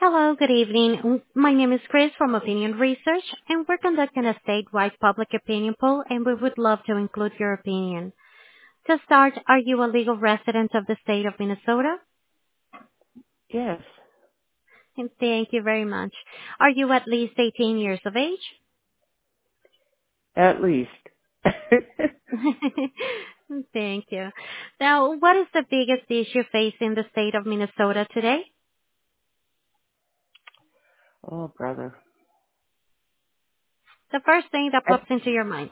Hello, good evening. My name is Chris from Opinion Research, and we're conducting a statewide public opinion poll, and we would love to include your opinion. To start, are you a legal resident of the state of Minnesota? Yes, And thank you very much. Are you at least 18 years of age? at least. Thank you. Now, what is the biggest issue facing the state of Minnesota today? Oh, brother. The first thing that I, pops into your mind.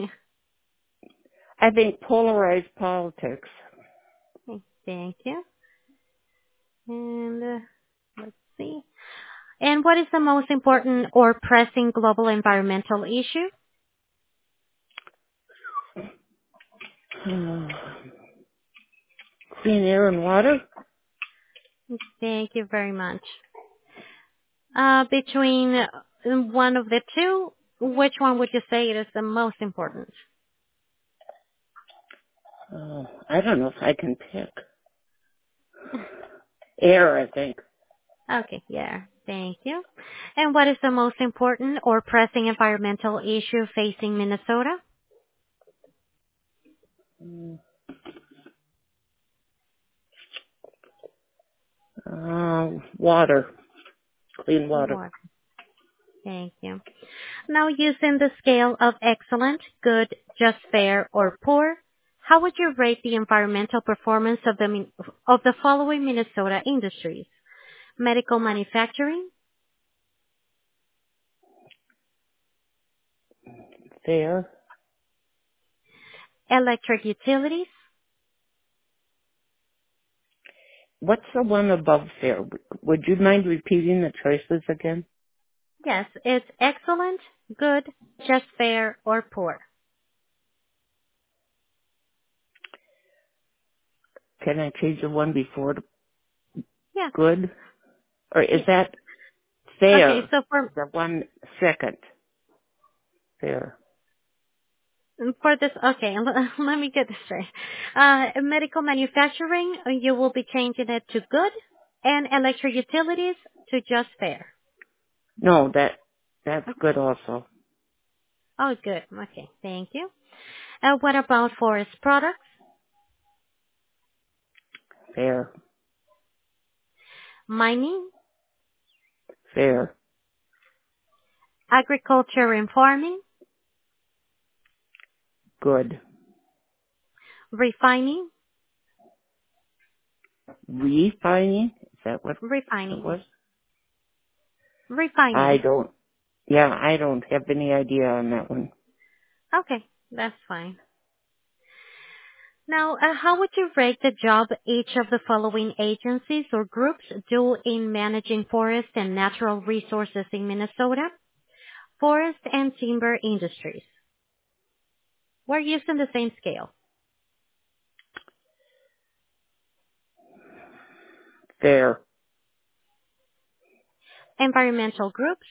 I think polarized politics. Thank you. And let's see. And what is the most important or pressing global environmental issue? Clean air and water? Thank you very much. Between one of the two, which one would you say is the most important? I don't know if I can pick. Air, I think. Okay, yeah, thank you. And what is the most important or pressing environmental issue facing Minnesota? Water. Clean water. Water. Thank you. Now, using the scale of excellent, good, just fair, or poor, how would you rate the environmental performance of the following Minnesota industries? Medical manufacturing, Fair. electric utilities. What's the one above fair? Would you mind repeating the choices again? Yes, it's excellent, good, just fair, or poor. Can I change the one before to Yeah. good? Or is Yeah. that Okay, fair? so for The one second. Fair. for this, okay, let me get this straight. Medical manufacturing, you will be changing it to good, and electric utilities to just fair. No, that's good also. Oh, good. Okay, thank you. What about forest products, Fair. mining, Fair. agriculture and farming, Good. refining, Refining? Is that what it refining, was? refining? I don't have any idea on that one. Okay, that's fine. Now, how would you rate the job each of the following agencies or groups do in managing forest and natural resources in Minnesota? Forest and timber industries. We're using the same scale. Fair. Environmental groups,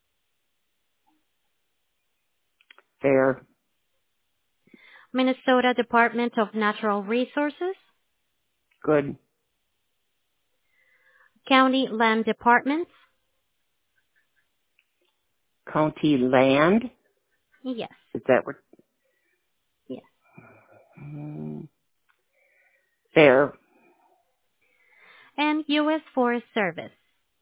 Fair. Minnesota Department of Natural Resources, Good. county land departments. County land? Yes, Is that what? yes. Mm, fair. And U.S. Forest Service.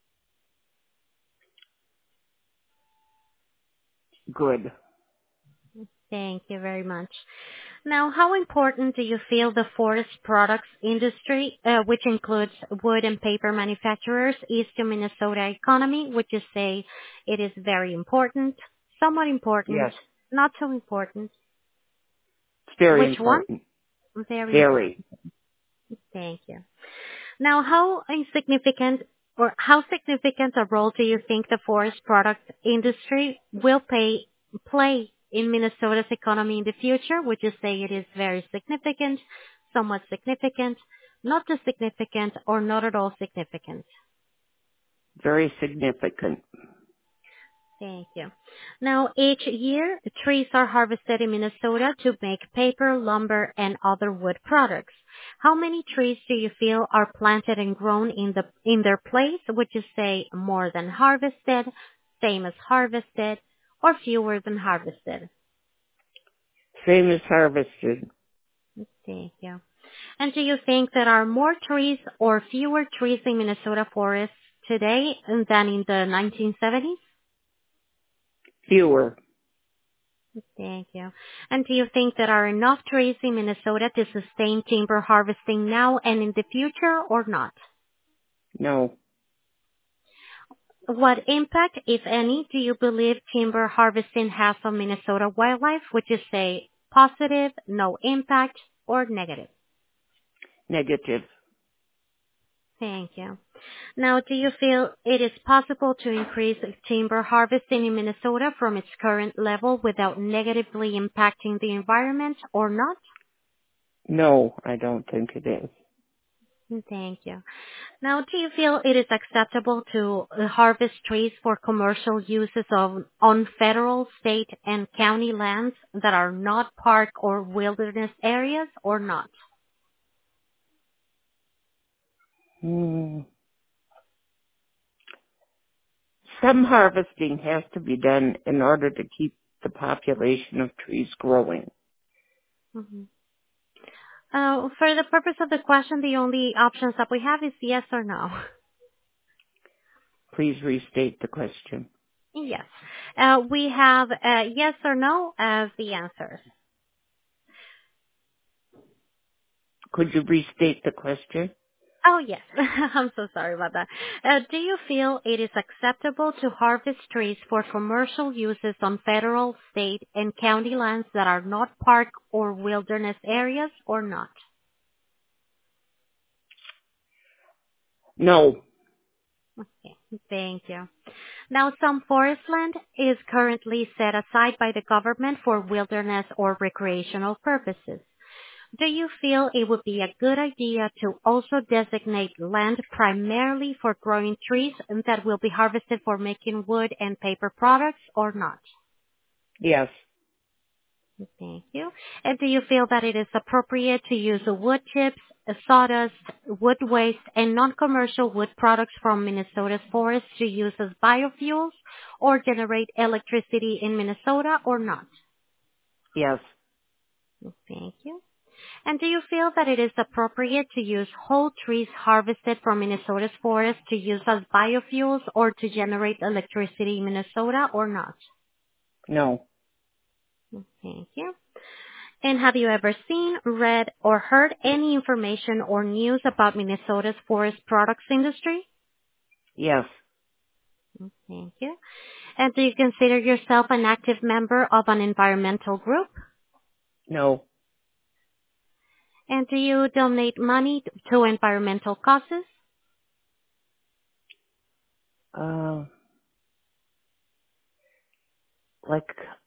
Good. Thank you very much. Now, how important do you feel the forest products industry, which includes wood and paper manufacturers, is to Minnesota economy? Would you say it is very important, somewhat important, Yes. not so important? It's very Which one? important. Very important. Very. Thank you. Now, how insignificant or how significant a role do you think the forest product industry will play in Minnesota's economy in the future? Would you say it is very significant, somewhat significant, not too significant, or not at all significant? Very significant. Thank you. Now, each year, trees are harvested in Minnesota to make paper, lumber, and other wood products. How many trees do you feel are planted and grown in their place? Would you say more than harvested, same as harvested, or fewer than harvested? Same as harvested. Thank you. And do you think there are more trees or fewer trees in Minnesota forests today than in the 1970s? Fewer. Thank you. And do you think there are enough trees in Minnesota to sustain timber harvesting now and in the future or not? No. What impact, if any, do you believe timber harvesting has on Minnesota wildlife? Would you say positive, no impact, or negative? Negative. Thank you. Now, do you feel it is possible to increase timber harvesting in Minnesota from its current level without negatively impacting the environment or not? No, I don't think it is. Thank you. Now, do you feel it is acceptable to harvest trees for commercial uses on federal, state, and county lands that are not park or wilderness areas or not? Hmm. Some harvesting has to be done in order to keep the population of trees growing. Mhm. For the purpose of the question, the only options that we have is yes or no. Please restate the question. Yes. We have yes or no as the answers. Could you restate the question? Oh, yes. I'm so sorry about that. Do you feel it is acceptable to harvest trees for commercial uses on federal, state, and county lands that are not park or wilderness areas or not? No. Okay, thank you. Now, some forest land is currently set aside by the government for wilderness or recreational purposes. Do you feel it would be a good idea to also designate land primarily for growing trees that will be harvested for making wood and paper products or not? Yes. Thank you. And do you feel that it is appropriate to use wood chips, sawdust, wood waste, and non-commercial wood products from Minnesota's forests to use as biofuels or generate electricity in Minnesota or not? Yes. Thank you. And do you feel that it is appropriate to use whole trees harvested from Minnesota's forests to use as biofuels or to generate electricity in Minnesota or not? No. Thank you. And have you ever seen, read, or heard any information or news about Minnesota's forest products industry? Yes. Thank you. And do you consider yourself an active member of an environmental group? No. And do you donate money to environmental causes? Uh, like,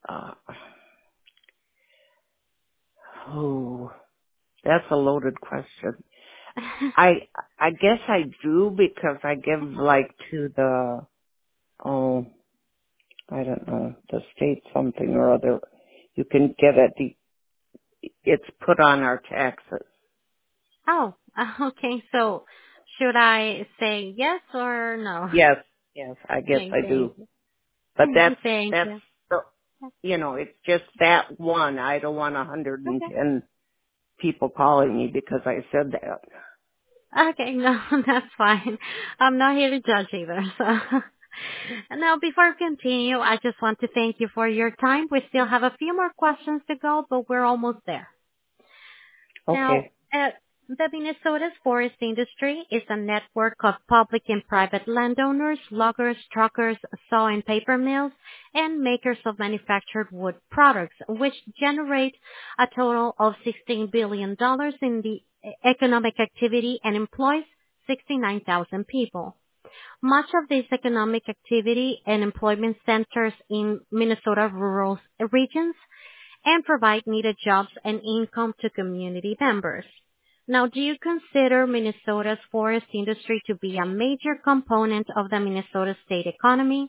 oh, that's a loaded question. I guess I do because I give like to the, oh, I don't know, the state something or other. You can get it. It's put on our taxes. Oh, okay. So should I say yes or no? Yes. Yes, I guess Okay, I thank do. you. But that's, Thank that's, you. the, it's just that one. I don't want Okay. 110 people calling me because I said that. Okay, no, that's fine. I'm not here to judge either. So now, before we continue, I just want to thank you for your time. We still have a few more questions to go, but we're almost there. Now, Okay. the Minnesota's forest industry is a network of public and private landowners, loggers, truckers, saw and paper mills, and makers of manufactured wood products, which generate a total of $16 billion in the economic activity and employs 69,000 people. Much of this economic activity and employment centers in Minnesota rural regions and provide needed jobs and income to community members. Now, do you consider Minnesota's forest industry to be a major component of the Minnesota state economy,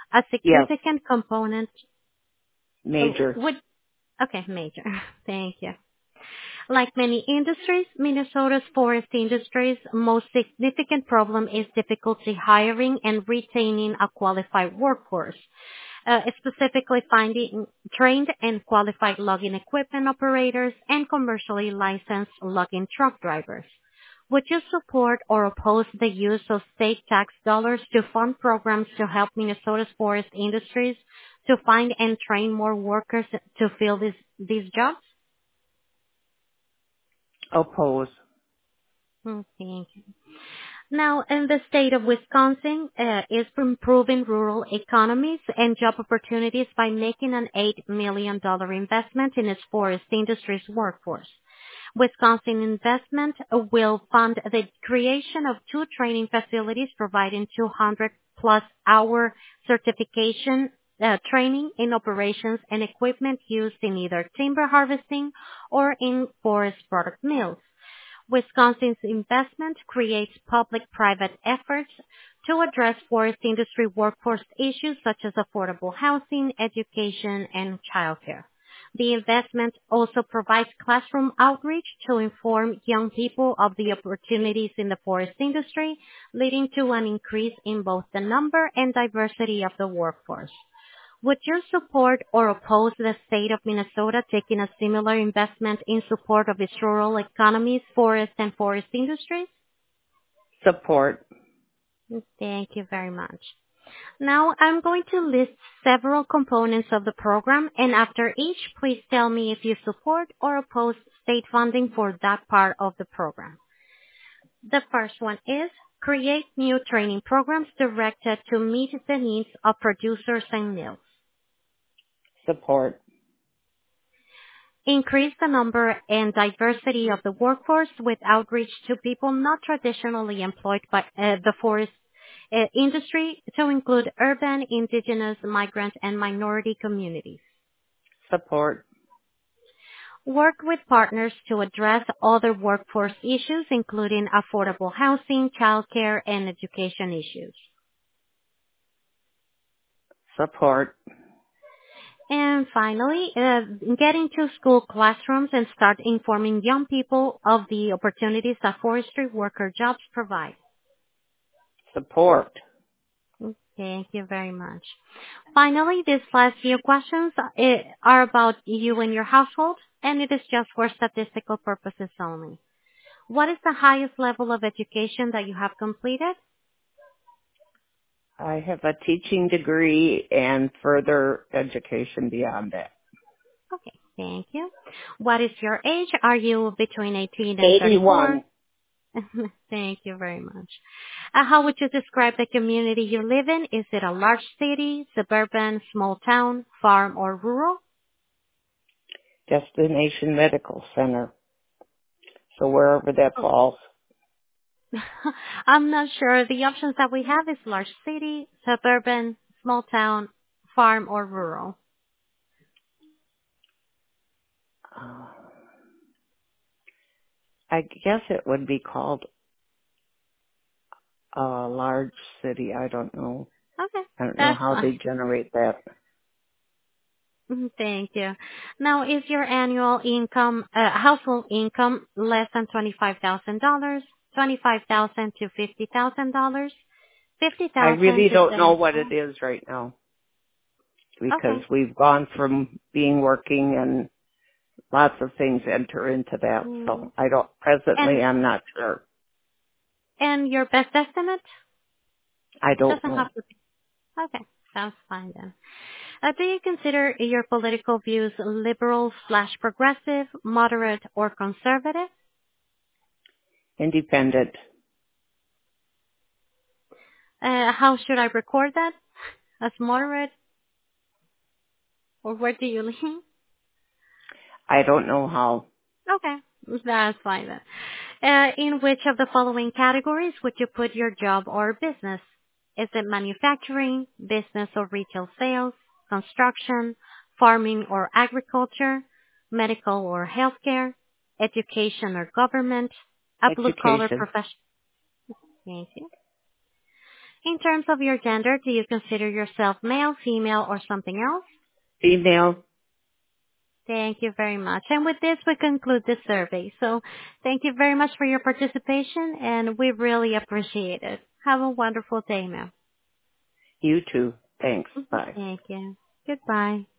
A Yes, significant component major. would, okay, major. Thank you. Like many industries, Minnesota's forest industry's most significant problem is difficulty hiring and retaining a qualified workforce, specifically finding trained and qualified logging equipment operators and commercially licensed logging truck drivers. Would you support or oppose the use of state tax dollars to fund programs to help Minnesota's forest industries to find and train more workers to fill these jobs? Oppose. Thank you. Now, in the state of Wisconsin is improving rural economies and job opportunities by making an $8 million investment in its forest industry's workforce. Wisconsin investment will fund the creation of 2 training facilities providing 200-plus hour certification training in operations and equipment used in either timber harvesting or in forest product mills. Wisconsin's investment creates public-private efforts to address forest industry workforce issues such as affordable housing, education, and childcare. The investment also provides classroom outreach to inform young people of the opportunities in the forest industry, leading to an increase in both the number and diversity of the workforce. Would you support or oppose the state of Minnesota taking a similar investment in support of its rural economies, forest and forest industries? Support. Thank you very much. Now I'm going to list several components of the program, and after each, please tell me if you support or oppose state funding for that part of the program. The first one is create new training programs directed to meet the needs of producers and mills. Support. Increase the number and diversity of the workforce with outreach to people not traditionally employed by the forest industry to include urban, indigenous, migrant, and minority communities. Support. Work with partners to address other workforce issues, including affordable housing, childcare, and education issues. Support. And finally, get into school classrooms and start informing young people of the opportunities that forestry worker jobs provide. Support. Thank you very much. Finally, these last few questions are about you and your household, and it is just for statistical purposes only. What is the highest level of education that you have completed? I have a teaching degree and further education beyond that. Okay, thank you. What is your age? Are you between 18 and 81. 34? Thank you very much. How would you describe the community you live in? Is it a large city, suburban, small town, farm, or rural? Destination Medical Center. So wherever that falls. I'm not sure. The options that we have is large city, suburban, small town, farm, or rural. I guess it would be called a large city. I don't know. Okay, I don't know that's how they fine. generate that. Thank you. Now, is your annual income, household income less than $25,000, $25,000 to $50,000, I $50,000 really to don't know 70? what it is right now because Okay. we've gone from being working and lots of things enter into that. Mm. So I don't, presently And I'm not sure. and your best estimate? I don't Doesn't know. have to be. Okay, sounds fine then. Do you consider your political views liberal/progressive, moderate, or conservative? Independent. How should I record that? As moderate? Or where do you lean? I don't know how. Okay, that's fine then. In which of the following categories would you put your job or business? Is it manufacturing, business or retail sales, construction, farming or agriculture, medical or healthcare, education or government, a blue-collar Education. profession? Thank you. In terms of your gender, do you consider yourself male, female, or something else? Female. Thank you very much. And with this, we conclude this survey. So thank you very much for your participation, and we really appreciate it. Have a wonderful day, ma'am. You too. Thanks. Bye. Thank you. Goodbye.